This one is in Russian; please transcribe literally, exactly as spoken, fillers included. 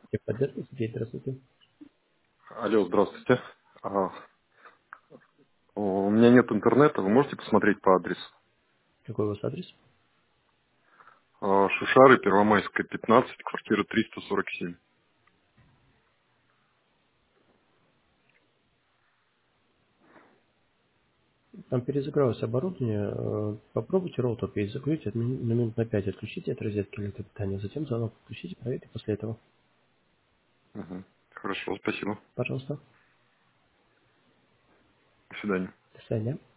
Техподдержка, Сергей, здравствуйте. Алло, здравствуйте. А, у меня нет интернета, вы можете посмотреть по адресу? Какой у вас адрес? А, Шушары, Первомайская, пятнадцать, квартира триста сорок семь. Там перезагралось оборудование. э, Попробуйте роутер перезагрузить, от мин- на минут на пять отключите от розетки электропитания, затем заново подключите, проверьте после этого. Мгм. Хорошо, спасибо. Пожалуйста. До свидания. До свидания.